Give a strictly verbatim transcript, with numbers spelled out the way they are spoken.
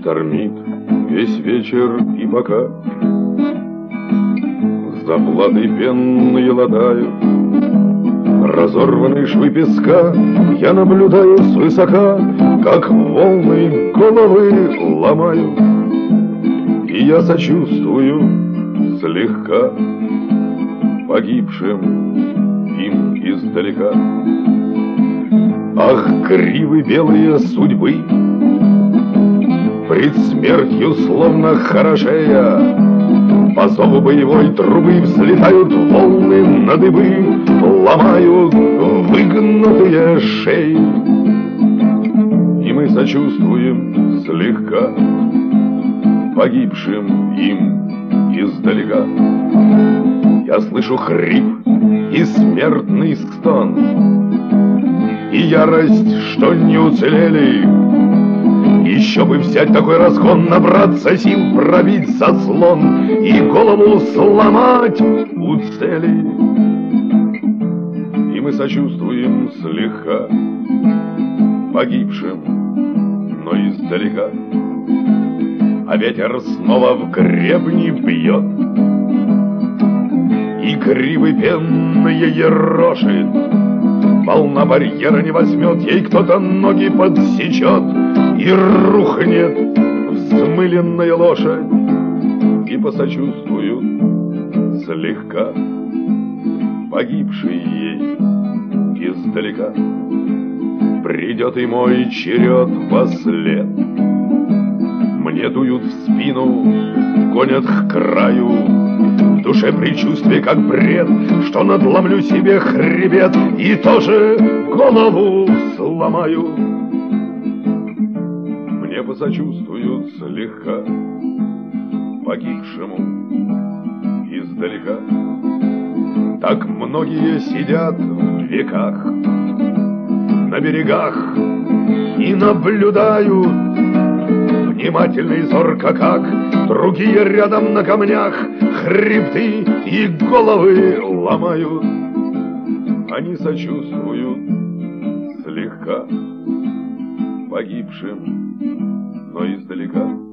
Штормит весь вечер, и пока заплаты пенные латают разорванные швы песка, я наблюдаю свысока, как волны головы ломают, и я сочувствую слегка погибшим им издалека. Ах, кривы белые судьбы, пред смертью словно хорошея, по зову боевой трубы взлетают волны на дыбы, ломают выгнутые шеи. И мы сочувствуем слегка погибшим им издалека. Я слышу хрип и смертный стон, и ярость, что не уцелели. Еще бы взять такой разгон, набраться сил, пробить заслон и голову сломать у цели. И мы сочувствуем слегка погибшим, но издалека. А ветер снова в гребни бьет, и гривы пенные ерошит. Волна барьера не возьмет, ей кто-то ноги подсечет, и рухнет взмыленная лошадь. И посочувствуют слегка погибший ей издалека. Придет и мой черед вослед, мне дуют в спину, гонят к краю. В душе предчувствие, как бред, что надломлю себе хребет и тоже голову сломаю. Мне посочувствуют слегка погибшему издалека. Так многие сидят в веках на берегах и наблюдают внимательно и зорко, как другие рядом на камнях хребты и головы ломают. Они сочувствуют слегка погибшим, но издалека.